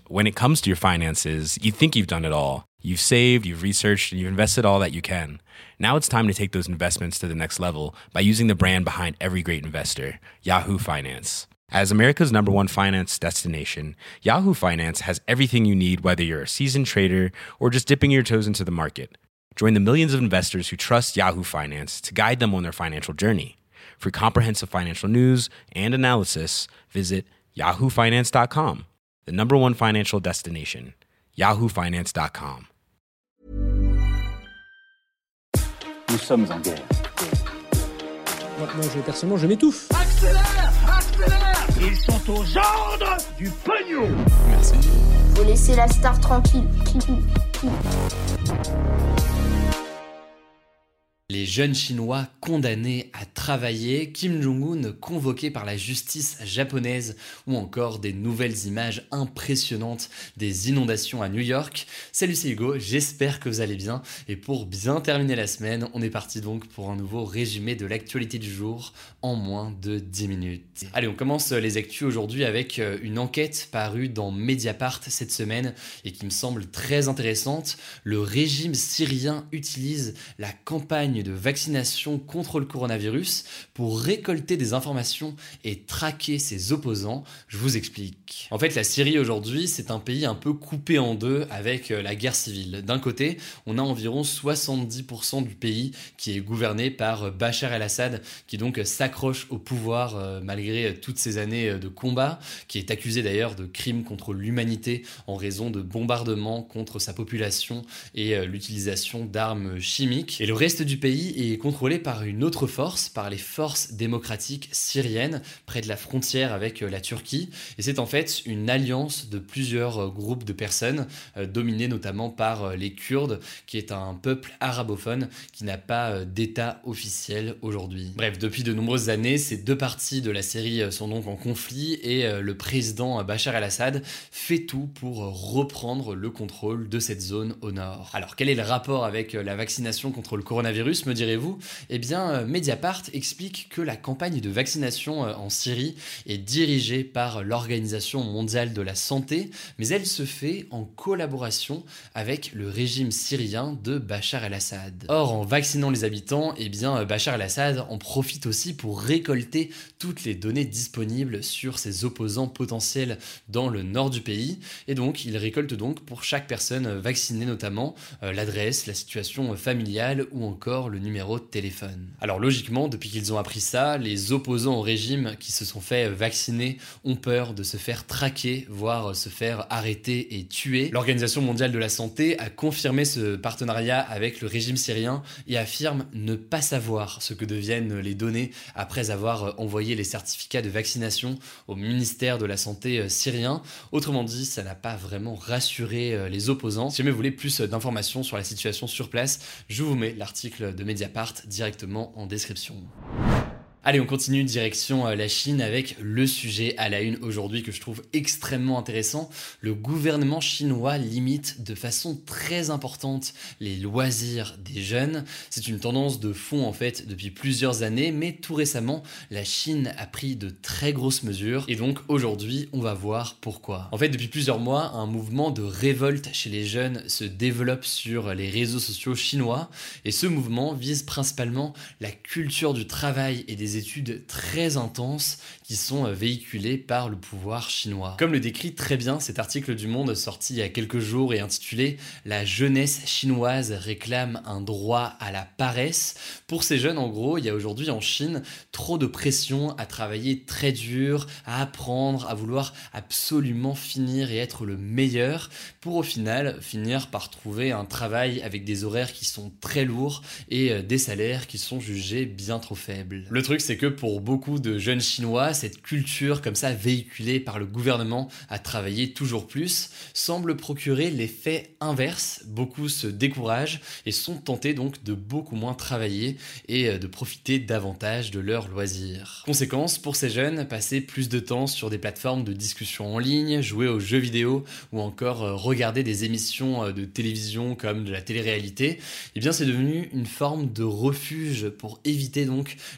when it comes to your finances, you think you've done it all. You've saved, you've researched, and you've invested all that you can. Now it's time to take those investments to the next level by using the brand behind every great investor, Yahoo Finance. As America's #1 finance destination, Yahoo Finance has everything you need, whether you're a seasoned trader or just dipping your toes into the market. Join the millions of investors who trust Yahoo Finance to guide them on their financial journey. For comprehensive financial news and analysis, visit yahoofinance.com, the #1 financial destination, yahoofinance.com. Nous sommes en guerre. Moi, personnellement, je m'étouffe. Accélère! Ils sont aux ordres du pognon! Merci. Faut laisser la star tranquille. Les jeunes Chinois condamnés à travailler, Kim Jong-un convoqué par la justice japonaise ou encore des nouvelles images impressionnantes des inondations à New York. Salut, c'est Hugo, j'espère que vous allez bien et pour bien terminer la semaine, on est parti donc pour un nouveau résumé de l'actualité du jour en moins de 10 minutes. Allez, on commence les actus aujourd'hui avec une enquête parue dans Mediapart cette semaine et qui me semble très intéressante. Le régime syrien utilise la campagne de vaccination contre le coronavirus pour récolter des informations et traquer ses opposants. Je vous explique. En fait, la Syrie aujourd'hui, c'est un pays un peu coupé en deux avec la guerre civile. D'un côté, on a environ 70% du pays qui est gouverné par Bachar el-Assad, qui donc s'accroche au pouvoir malgré toutes ces années de combat, qui est accusé d'ailleurs de crimes contre l'humanité en raison de bombardements contre sa population et l'utilisation d'armes chimiques. Et le reste du pays est contrôlé par une autre force, par les forces démocratiques syriennes, près de la frontière avec la Turquie. Et c'est en fait une alliance de plusieurs groupes de personnes, dominés notamment par les Kurdes, qui est un peuple arabophone qui n'a pas d'État officiel aujourd'hui. Bref, depuis de nombreuses années, ces deux parties de la Syrie sont donc en conflit et le président Bachar el-Assad fait tout pour reprendre le contrôle de cette zone au nord. Alors, quel est le rapport avec la vaccination contre le coronavirus, me direz-vous ? Eh bien, Mediapart explique que la campagne de vaccination en Syrie est dirigée par l'Organisation mondiale de la santé, mais elle se fait en collaboration avec le régime syrien de Bachar el-Assad. Or, en vaccinant les habitants, eh bien, Bachar el-Assad en profite aussi pour récolter toutes les données disponibles sur ses opposants potentiels dans le nord du pays, et donc il récolte donc pour chaque personne vaccinée notamment l'adresse, la situation familiale ou encore le numéro de téléphone. Alors logiquement, depuis qu'ils ont appris ça, les opposants au régime qui se sont fait vacciner ont peur de se faire traquer, voire se faire arrêter et tuer. L'Organisation mondiale de la santé a confirmé ce partenariat avec le régime syrien et affirme ne pas savoir ce que deviennent les données après avoir envoyé les certificats de vaccination au ministère de la Santé syrien. Autrement dit, ça n'a pas vraiment rassuré les opposants. Si jamais vous voulez plus d'informations sur la situation sur place, je vous mets l'article de Mediapart directement en description. Allez, on continue direction la Chine avec le sujet à la une aujourd'hui que je trouve extrêmement intéressant. Le gouvernement chinois limite de façon très importante les loisirs des jeunes. C'est une tendance de fond en fait depuis plusieurs années, mais tout récemment, la Chine a pris de très grosses mesures et donc aujourd'hui, on va voir pourquoi. En fait, depuis plusieurs mois, un mouvement de révolte chez les jeunes se développe sur les réseaux sociaux chinois et ce mouvement vise principalement la culture du travail et des études très intenses qui sont véhiculées par le pouvoir chinois. Comme le décrit très bien cet article du Monde sorti il y a quelques jours et intitulé « La jeunesse chinoise réclame un droit à la paresse ». Pour ces jeunes, en gros, il y a aujourd'hui en Chine trop de pression à travailler très dur, à apprendre, à vouloir absolument finir et être le meilleur pour au final finir par trouver un travail avec des horaires qui sont très lourds et des salaires qui sont jugés bien trop faibles. Le truc, c'est que pour beaucoup de jeunes Chinois, cette culture comme ça véhiculée par le gouvernement à travailler toujours plus semble procurer l'effet inverse. Beaucoup se découragent et sont tentés donc de beaucoup moins travailler et de profiter davantage de leurs loisirs. Conséquence, pour ces jeunes, passer plus de temps sur des plateformes de discussion en ligne, jouer aux jeux vidéo ou encore regarder des émissions de télévision comme de la télé-réalité, eh bien c'est devenu une forme de refuge pour éviter donc les contraintes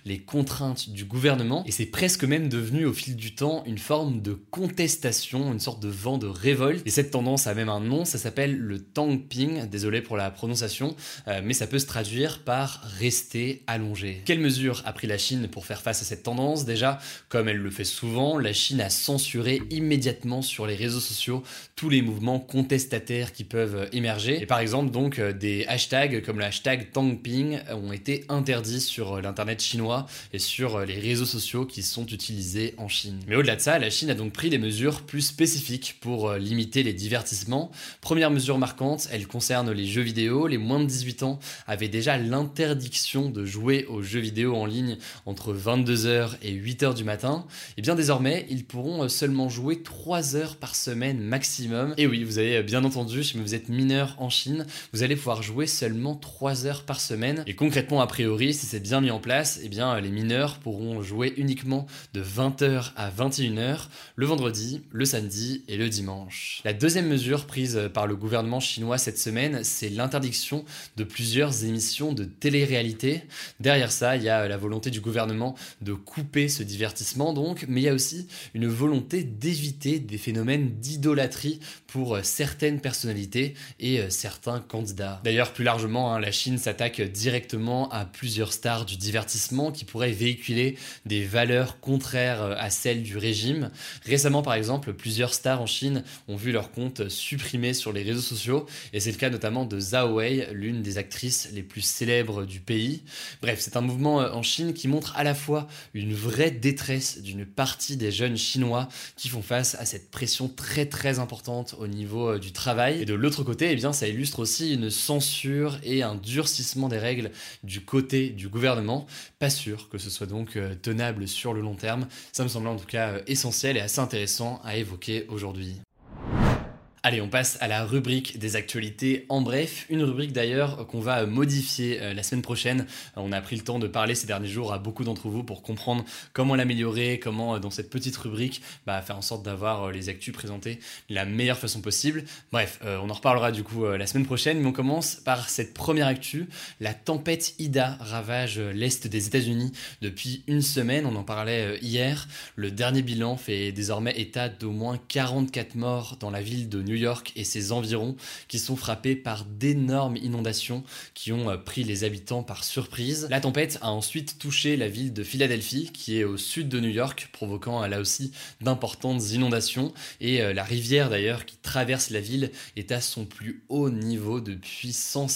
contrainte du gouvernement et c'est presque même devenu au fil du temps une forme de contestation, une sorte de vent de révolte. Et cette tendance a même un nom, ça s'appelle le Tangping, désolé pour la prononciation, mais ça peut se traduire par rester allongé. Quelles mesures a pris la Chine pour faire face à cette tendance? Déjà, comme elle le fait souvent, la Chine a censuré immédiatement sur les réseaux sociaux tous les mouvements contestataires qui peuvent émerger. Et par exemple, donc, des hashtags comme le hashtag Tangping ont été interdits sur l'internet chinois et sur les réseaux sociaux qui sont utilisés en Chine. Mais au-delà de ça, la Chine a donc pris des mesures plus spécifiques pour limiter les divertissements. Première mesure marquante, elle concerne les jeux vidéo. Les moins de 18 ans avaient déjà l'interdiction de jouer aux jeux vidéo en ligne entre 22h et 8h du matin. Et bien désormais, ils pourront seulement jouer 3 heures par semaine maximum. Et oui, vous avez bien entendu, si vous êtes mineur en Chine, vous allez pouvoir jouer seulement 3 heures par semaine. Et concrètement, a priori, si c'est bien mis en place, eh bien les mineurs pourront jouer uniquement de 20h à 21h le vendredi, le samedi et le dimanche. La deuxième mesure prise par le gouvernement chinois cette semaine, c'est l'interdiction de plusieurs émissions de télé-réalité. Derrière ça, il y a la volonté du gouvernement de couper ce divertissement donc, mais il y a aussi une volonté d'éviter des phénomènes d'idolâtrie pour certaines personnalités et certains candidats. D'ailleurs, plus largement, la Chine s'attaque directement à plusieurs stars du divertissement qui pourraient véhiculer des valeurs contraires à celles du régime. Récemment, par exemple, plusieurs stars en Chine ont vu leur compte supprimé sur les réseaux sociaux et c'est le cas notamment de Zhao Wei, l'une des actrices les plus célèbres du pays. Bref, c'est un mouvement en Chine qui montre à la fois une vraie détresse d'une partie des jeunes chinois qui font face à cette pression très très importante au niveau du travail. Et de l'autre côté, eh bien, ça illustre aussi une censure et un durcissement des règles du côté du gouvernement. Pas sûr que ce soit donc tenable sur le long terme. Ça me semble en tout cas essentiel et assez intéressant à évoquer aujourd'hui. Allez, on passe à la rubrique des actualités en bref. Une rubrique d'ailleurs qu'on va modifier la semaine prochaine. On a pris le temps de parler ces derniers jours à beaucoup d'entre vous pour comprendre comment l'améliorer, comment dans cette petite rubrique faire en sorte d'avoir les actus présentés de la meilleure façon possible. Bref, on en reparlera du coup la semaine prochaine, mais on commence par cette première actu. La tempête Ida ravage l'est des États-Unis depuis une semaine, on en parlait hier. Le dernier bilan fait désormais état d'au moins 44 morts dans la ville de New York et ses environs qui sont frappés par d'énormes inondations qui ont pris les habitants par surprise. La tempête a ensuite touché la ville de Philadelphie qui est au sud de New York, provoquant là aussi d'importantes inondations et la rivière d'ailleurs qui traverse la ville est à son plus haut niveau depuis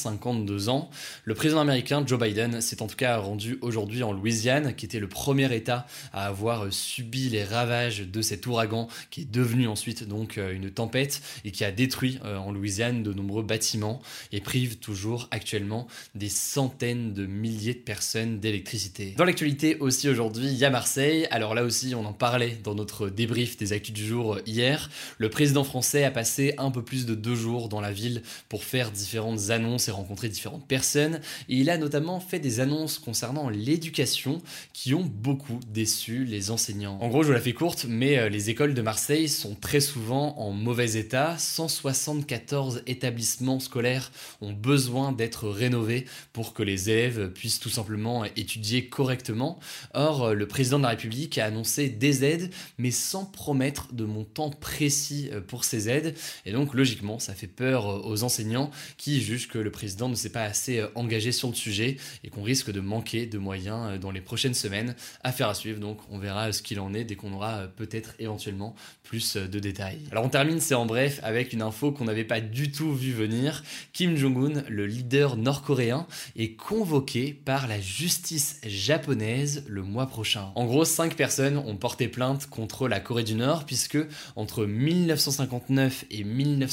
152 ans. Le président américain Joe Biden s'est en tout cas rendu aujourd'hui en Louisiane qui était le premier état à avoir subi les ravages de cet ouragan qui est devenu ensuite donc une tempête et qui a détruit en Louisiane de nombreux bâtiments et prive toujours actuellement des centaines de milliers de personnes d'électricité. Dans l'actualité aussi aujourd'hui, il y a Marseille. Alors là aussi, on en parlait dans notre débrief des actus du jour hier. Le président français a passé un peu plus de 2 jours dans la ville pour faire différentes annonces et rencontrer différentes personnes. Et il a notamment fait des annonces concernant l'éducation qui ont beaucoup déçu les enseignants. En gros, je vous la fais courte, mais les écoles de Marseille sont très souvent en mauvais état. 174 établissements scolaires ont besoin d'être rénovés pour que les élèves puissent tout simplement étudier correctement. Or, le président de la République a annoncé des aides, mais sans promettre de montant précis pour ces aides. Et donc, logiquement, ça fait peur aux enseignants qui jugent que le président ne s'est pas assez engagé sur le sujet et qu'on risque de manquer de moyens dans les prochaines semaines. Affaire à suivre, donc on verra ce qu'il en est dès qu'on aura peut-être éventuellement plus de détails. Alors on termine, c'est en bref, avec une info qu'on n'avait pas du tout vu venir. Kim Jong-un, le leader nord-coréen, est convoqué par la justice japonaise le mois prochain. En gros, 5 personnes ont porté plainte contre la Corée du Nord puisque entre 1959 et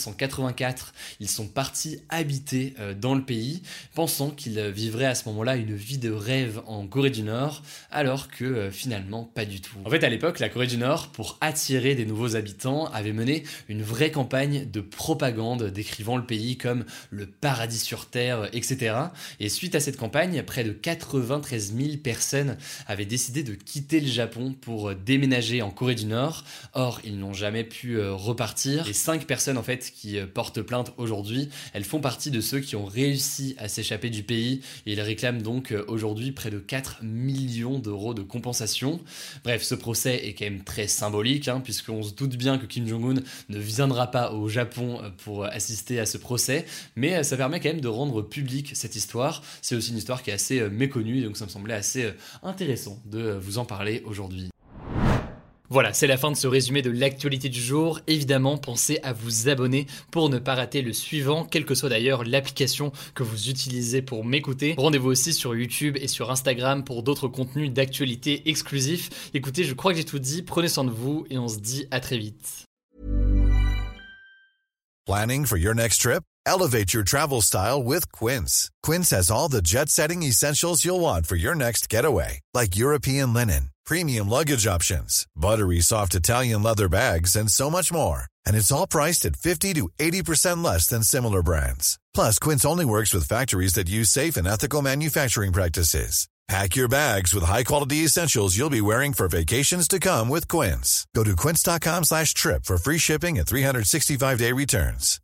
1984, ils sont partis habiter dans le pays, pensant qu'ils vivraient à ce moment-là une vie de rêve en Corée du Nord, alors que finalement pas du tout. En fait, à l'époque, la Corée du Nord, pour attirer des nouveaux habitants, avait mené une vraie campagne campagne de propagande décrivant le pays comme le paradis sur terre, etc. Et suite à cette campagne, près de 93 000 personnes avaient décidé de quitter le Japon pour déménager en Corée du Nord. Or, ils n'ont jamais pu repartir. Les 5 personnes en fait qui portent plainte aujourd'hui, elles font partie de ceux qui ont réussi à s'échapper du pays et ils réclament donc aujourd'hui près de 4 millions d'euros de compensation. Bref, ce procès est quand même très symbolique, puisqu'on se doute bien que Kim Jong-un ne viendra pas au Japon pour assister à ce procès, mais ça permet quand même de rendre publique cette histoire. C'est aussi une histoire qui est assez méconnue, donc ça me semblait assez intéressant de vous en parler aujourd'hui. Voilà, c'est la fin de ce résumé de l'actualité du jour. Évidemment, pensez à vous abonner pour ne pas rater le suivant, quelle que soit d'ailleurs l'application que vous utilisez pour m'écouter. Rendez-vous aussi sur YouTube et sur Instagram pour d'autres contenus d'actualité exclusifs. Écoutez, je crois que j'ai tout dit, prenez soin de vous et on se dit à très vite. Planning for your next trip? Elevate your travel style with Quince. Quince has all the jet-setting essentials you'll want for your next getaway, like European linen, premium luggage options, buttery soft Italian leather bags, and so much more. And it's all priced at 50 to 80% less than similar brands. Plus, Quince only works with factories that use safe and ethical manufacturing practices. Pack your bags with high-quality essentials you'll be wearing for vacations to come with Quince. Go to quince.com/trip for free shipping and 365-day returns.